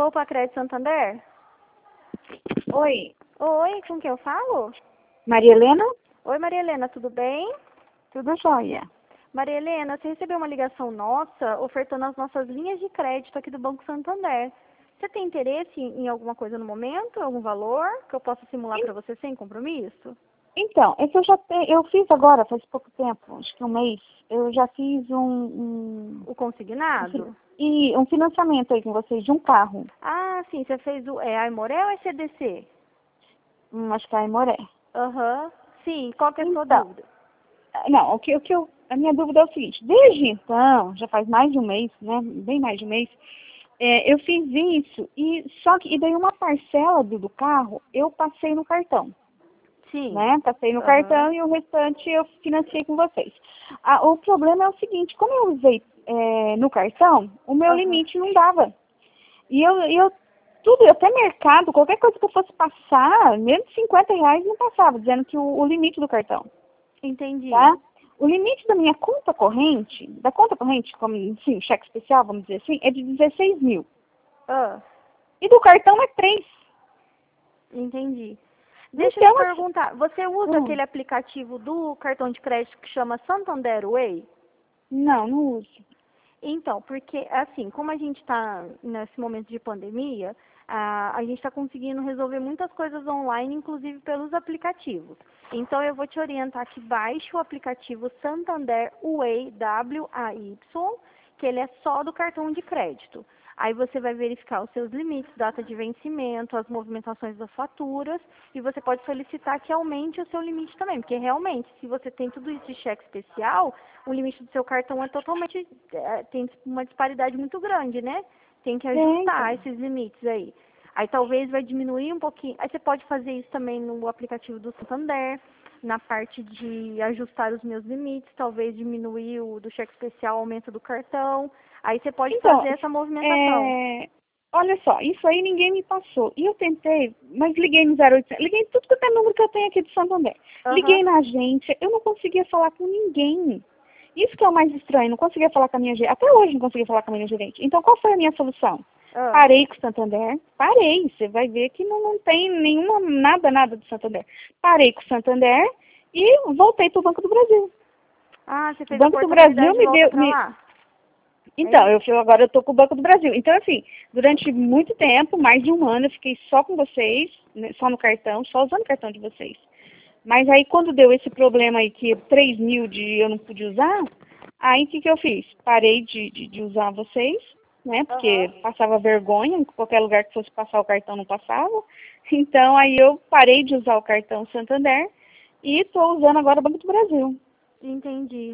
Poupa Crédito Santander? Oi, Oi, com quem eu falo? Maria Helena? Oi, Maria Helena, tudo bem? Tudo jóia. Maria Helena, você recebeu uma ligação nossa ofertando as nossas linhas de crédito aqui do Banco Santander. Você tem interesse em alguma coisa no momento, algum valor que eu possa simular para você sem compromisso? Então, é que eu fiz agora, faz pouco tempo, acho que um mês, eu já fiz O consignado? um financiamento aí com vocês de um carro. Ah, sim, você fez a Aimoré ou a CDC? Acho que é a Aimoré. Aham. Sim, qual que é a sua Então, dúvida? não, a minha dúvida é o seguinte, desde então, já faz mais de um mês, né, bem mais de um mês, eu fiz isso e daí uma parcela do carro eu passei no cartão. Sim. Né? Passei no Aham. cartão e o restante eu financiei com vocês. O problema é o seguinte, como eu usei no cartão, o meu Aham. limite não dava. E tudo, até mercado, qualquer coisa que eu fosse passar, menos de R$ 50 não passava, dizendo que o limite do cartão, Entendi. tá? O limite da minha conta corrente, como, enfim, cheque especial, vamos dizer assim, é de 16 mil. Ah, E do cartão é 3. entendi. Deixa eu te Então, assim, perguntar, você usa aquele aplicativo do cartão de crédito que chama Santander Way? não uso. Então, porque assim, como a gente está nesse momento de pandemia, a gente está conseguindo resolver muitas coisas online, inclusive pelos aplicativos. Então, eu vou te orientar que baixe o aplicativo Santander Way, WAY, que ele é só do cartão de crédito. Aí você vai verificar os seus limites, data de vencimento, as movimentações das faturas, e você pode solicitar que aumente o seu limite também, porque realmente, se você tem tudo isso de cheque especial, o limite do seu cartão é totalmente, tem uma disparidade muito grande, né? Tem que ajustar Então. esses limites aí. Aí talvez vai diminuir um pouquinho. Aí você pode fazer isso também no aplicativo do Santander, na parte de ajustar os meus limites, talvez diminuir o do cheque especial, aumento do cartão. Aí você pode Então, fazer essa movimentação. olha só, isso aí ninguém me passou. E eu tentei, mas liguei no 0800, liguei em tudo que é número que eu tenho aqui de Santander. Aham. Liguei na agência, eu não conseguia falar com ninguém. Isso que é o mais estranho, não conseguia falar com a minha gerente. Até hoje não conseguia falar com a minha gerente. Então, qual foi a minha solução? Ah. Parei com o Santander, parei. Você vai ver que não tem nenhuma, nada do Santander. Parei com o Santander e voltei para o Banco do Brasil. Ah, você O fez a Banco do Brasil portabilidade de me volta deu, pra lá? É então, isso? agora eu estou com o Banco do Brasil. Então, assim, durante muito tempo, mais de um ano, eu fiquei só com vocês, né, só no cartão, só usando o cartão de vocês. Mas aí, quando deu esse problema aí, que 3 mil eu não pude usar, aí o que eu fiz? Parei de usar vocês, né, porque Aham. passava vergonha, em qualquer lugar que fosse passar o cartão não passava. Então, aí eu parei de usar o cartão Santander e estou usando agora o Banco do Brasil. Entendi.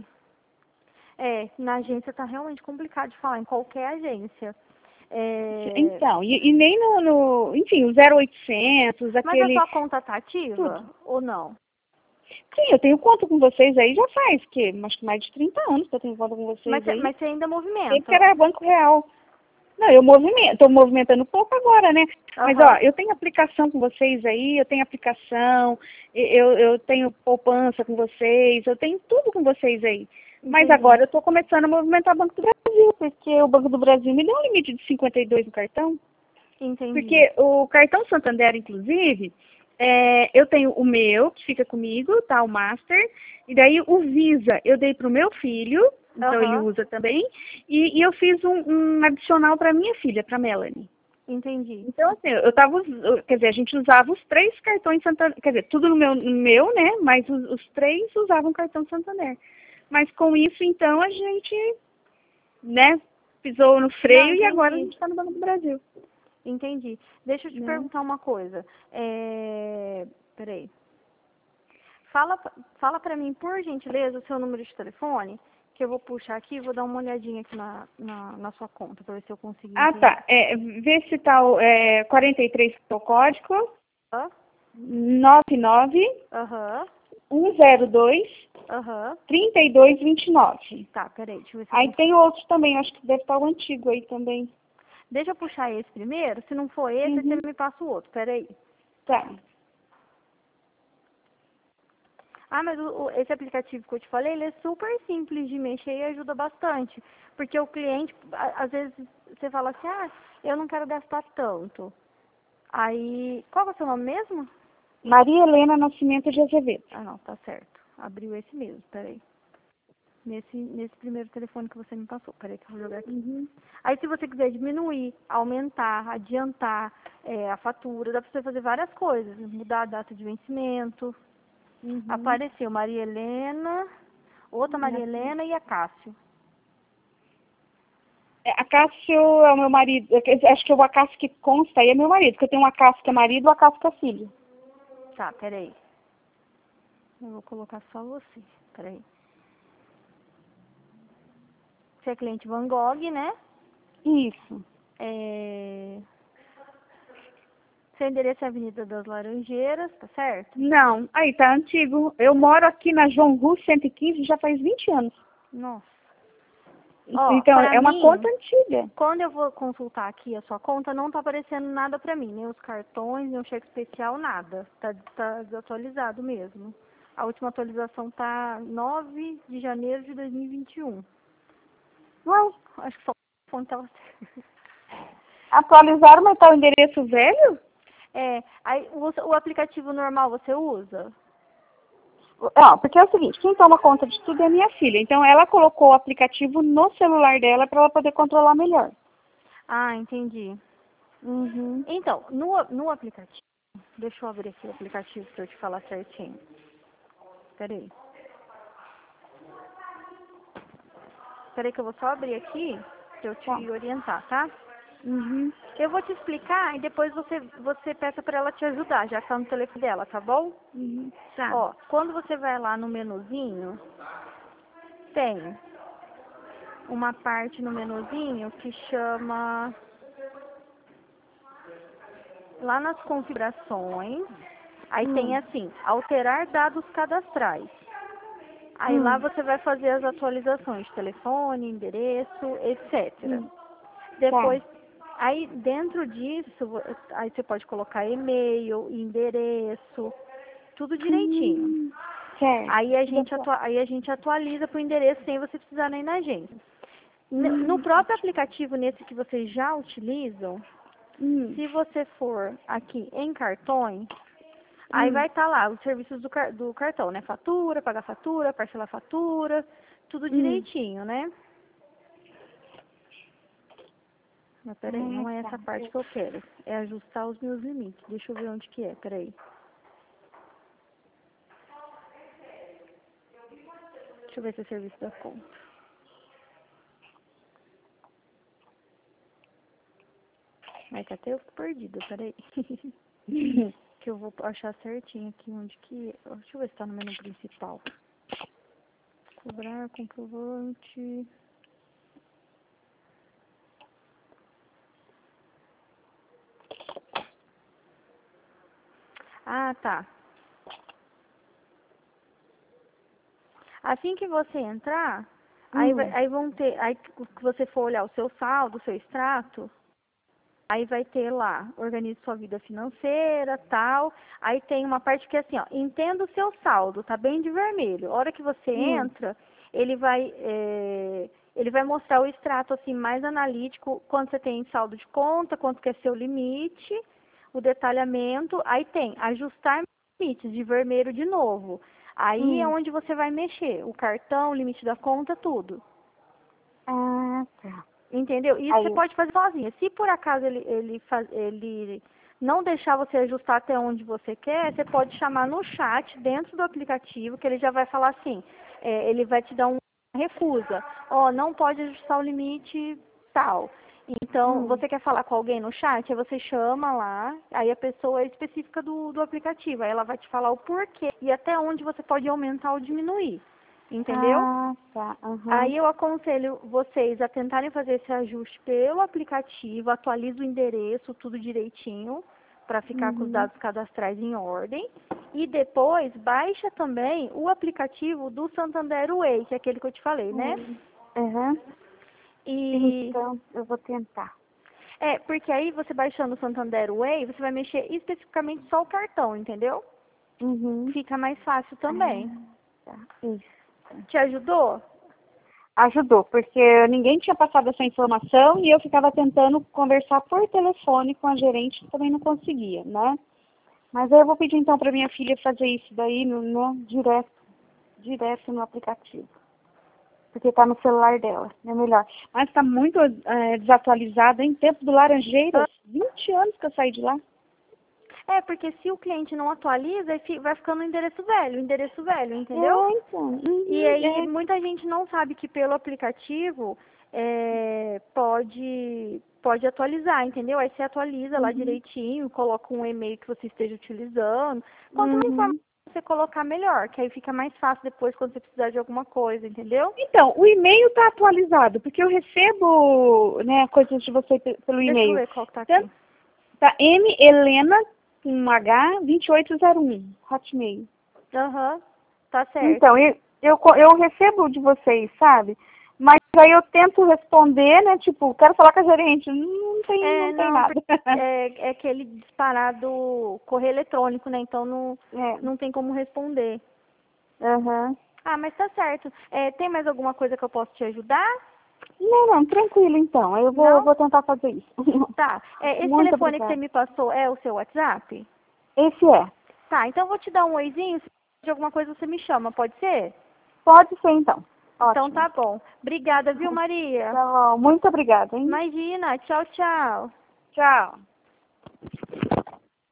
É, na agência tá realmente complicado de falar, em qualquer agência. É... Então, e nem enfim, o 0800, Mas a aquele, sua conta tá tudo. ativa ou não? Sim, eu tenho conta com vocês aí já faz, acho que mais de 30 anos que eu tenho conta com Mas, vocês aí. mas você ainda Sempre que movimenta? era Banco Real. Não, estou movimentando pouco agora, né? Mas, ó, Aham. eu tenho aplicação com vocês aí, eu tenho aplicação, eu tenho poupança com vocês, eu tenho tudo com vocês aí. Mas agora Entendi. eu estou começando a movimentar o Banco do Brasil, porque o Banco do Brasil me deu um limite de 52 no cartão. Entendi. Porque o cartão Santander, inclusive, eu tenho o meu, que fica comigo, tá? O Master. E daí o Visa eu dei para o meu filho, então ele Aham. usa também. E eu fiz um adicional para minha filha, para Melanie. Entendi. Então, assim, quer dizer, a gente usava os 3 cartões Santander, quer dizer, tudo no meu, né? Mas os 3 usavam cartão Santander. Mas com isso, então, a gente, né, pisou no Não, freio e agora a entendi. gente está no Banco do Brasil, Entendi. Deixa eu te né? perguntar uma coisa. Peraí. Fala, fala pra mim, por gentileza, o seu número de telefone, que eu vou puxar aqui e vou dar uma olhadinha aqui na sua conta, pra ver se eu consigo Ah, entender. tá. Vê se tá o 43 que é o código, Aham, 99 aham, 102 aham. 3229. Tá, peraí, deixa eu ver se eu Aí consigo. tem outros também, acho que deve estar o antigo aí também. Deixa eu puxar esse primeiro, se não for esse, aí você Uhum. me passa o outro, peraí. Tá. Ah, mas esse aplicativo que eu te falei, ele é super simples de mexer e ajuda bastante. Porque o cliente, às vezes, você fala assim, eu não quero gastar tanto. Aí, qual é o seu nome mesmo? Maria Helena Nascimento de Azevedo. Ah, não, tá certo. Abriu esse mesmo, peraí. Nesse primeiro telefone que você me passou. Peraí que eu vou jogar aqui. Uhum. Aí, se você quiser diminuir, aumentar, adiantar a fatura, dá pra você fazer várias coisas. Mudar a data de vencimento. Uhum. Apareceu Maria Helena, outra Maria Helena e a Cássio. A Cássio é o meu marido. Acho que o Acácio que consta aí é meu marido, porque eu tenho um Acácio que é marido e o Acácio que é filho. Tá, peraí. Eu vou colocar só você. Peraí. Você é cliente Van Gogh, né? Isso. Seu endereço é Avenida das Laranjeiras, tá certo? Não, aí tá antigo. Eu moro aqui na João Rus 115 já faz 20 anos. Nossa. Ó, Então, pra é uma mim, conta antiga. quando eu vou consultar aqui a sua conta, não tá aparecendo nada pra mim. Nem os cartões, nem o cheque especial, nada. Tá desatualizado mesmo. A última atualização tá 9 de janeiro de 2021. Ué, Acho que só o fone tava certo. atualizaram, mas tá o endereço velho? Aí o aplicativo normal você usa? Não, porque é o seguinte, quem toma conta de tudo é a minha filha. Então, ela colocou o aplicativo no celular dela para ela poder controlar melhor. Ah, entendi. Uhum. Então, no aplicativo, deixa eu abrir aqui o aplicativo para eu te falar certinho. Peraí. Peraí que eu vou só abrir aqui para eu te Tá. orientar, tá? Uhum. Eu vou te explicar e depois você peça para ela te ajudar, já que tá no telefone dela, tá bom? Uhum. Tá. Ó, quando você vai lá no menuzinho, tem uma parte no menuzinho que chama... Lá nas configurações, aí tem assim, alterar dados cadastrais. Aí lá você vai fazer as atualizações de telefone, endereço, etc. Depois, aí dentro disso, aí você pode colocar e-mail, endereço, tudo direitinho. Certo. Aí a gente atualiza para o endereço sem você precisar nem na agência. No próprio aplicativo, nesse que vocês já utilizam, se você for aqui em cartões, aí vai estar lá os serviços do cartão, né? Fatura, pagar fatura, parcelar fatura, tudo direitinho, né? Mas peraí, não é essa parte que eu quero. É ajustar os meus limites. Deixa eu ver onde que é, peraí. Deixa eu ver se é serviço da conta. Ai, que até eu fico perdida, peraí. Que eu vou achar certinho aqui onde que é. Deixa eu ver se tá no menu principal. Cobrar, comprovante. Ah, tá. Assim que você entrar, aí vão ter, aí que você for olhar o seu saldo, o seu extrato, aí vai ter lá, organize sua vida financeira, tal. Aí tem uma parte que é assim, ó, entenda o seu saldo, tá bem de vermelho. A hora que você entra, ele vai mostrar o extrato assim mais analítico, quando você tem saldo de conta, quanto que é seu limite, o detalhamento. Aí tem ajustar limites de vermelho de novo. Aí é onde você vai mexer, o cartão, o limite da conta, tudo. Ah, tá. Entendeu? Isso você pode fazer sozinha. Se por acaso ele não deixar você ajustar até onde você quer, você pode chamar no chat dentro do aplicativo, que ele já vai falar assim, ele vai te dar uma recusa. Ó, não pode ajustar o limite tal. Então, você quer falar com alguém no chat, aí você chama lá, aí a pessoa é específica do aplicativo, aí ela vai te falar o porquê e até onde você pode aumentar ou diminuir. Entendeu? Ah, tá. Aí eu aconselho vocês a tentarem fazer esse ajuste pelo aplicativo, atualiza o endereço, tudo direitinho, para ficar com os dados cadastrais em ordem. E depois baixa também o aplicativo do Santander Way, que é aquele que eu te falei, né? E Então, eu vou tentar. porque aí você baixando o Santander Way, você vai mexer especificamente só o cartão, entendeu? Fica mais fácil também. Tá. Isso. Te ajudou? Ajudou, porque ninguém tinha passado essa informação e eu ficava tentando conversar por telefone com a gerente, que também não conseguia, né? Mas aí eu vou pedir então para minha filha fazer isso daí direto no aplicativo. Porque tá no celular dela, é melhor. Mas tá muito desatualizado, em tempo do Laranjeiras, 20 anos que eu saí de lá. É, porque se o cliente não atualiza, vai ficando o endereço velho, entendeu? Então. E aí muita gente não sabe que pelo aplicativo pode atualizar, entendeu? Aí você atualiza lá direitinho, coloca um e-mail que você esteja utilizando. Quanto mais informação você colocar, melhor, que aí fica mais fácil depois quando você precisar de alguma coisa, entendeu? Então, o e-mail tá atualizado, porque eu recebo, né, coisas de você pelo Deixa eu e-mail. ver qual que tá aqui. Tá M Helena com um H 2801, Hotmail. Aham, tá certo. Então, eu recebo de vocês, sabe? Mas aí eu tento responder, né? Tipo, quero falar com a gerente. Não tem nada. É aquele disparado correio eletrônico, né? Então não tem como responder. Ah, mas tá certo. Tem mais alguma coisa que eu posso te ajudar? Não, tranquilo então. Eu vou tentar fazer isso. Tá. Esse Muito telefone obrigada. que você me passou é o seu WhatsApp? Esse é. Tá, então eu vou te dar um oizinho. Se de alguma coisa você me chama, pode ser? Pode ser então. Então Ótimo. tá bom. Obrigada, viu, Maria? Tá bom. Muito obrigada, hein? Imagina. Tchau, tchau. Tchau.